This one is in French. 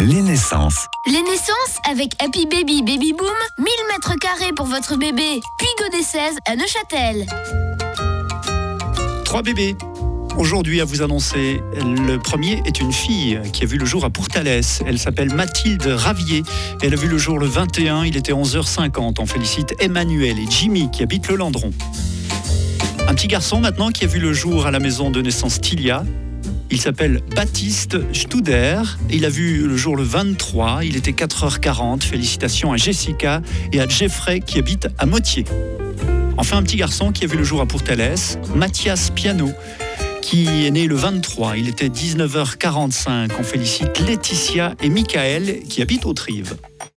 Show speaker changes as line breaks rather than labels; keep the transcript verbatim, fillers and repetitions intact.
Les naissances.
Les naissances avec Happy Baby Baby Boom, mille mètres carrés pour votre bébé. Puy seize à Neuchâtel.
Trois bébés. Aujourd'hui, à vous annoncer, le premier est une fille qui a vu le jour à Pourtalès. Elle s'appelle Mathilde Ravier. Elle a vu le jour le vingt et un, il était onze heures cinquante. On félicite Emmanuel et Jimmy qui habitent le Landron. Un petit garçon maintenant qui a vu le jour à la maison de naissance Tilia. Il s'appelle Baptiste Studer. Il a vu le jour le vingt-trois, il était quatre heures quarante. Félicitations à Jessica et à Jeffrey qui habitent à Motier. Enfin, un petit garçon qui a vu le jour à Pourtalès, Mathias Piano, qui est né le vingt-trois, il était dix-neuf heures quarante-cinq. On félicite Laetitia et Michael qui habitent aux Trives.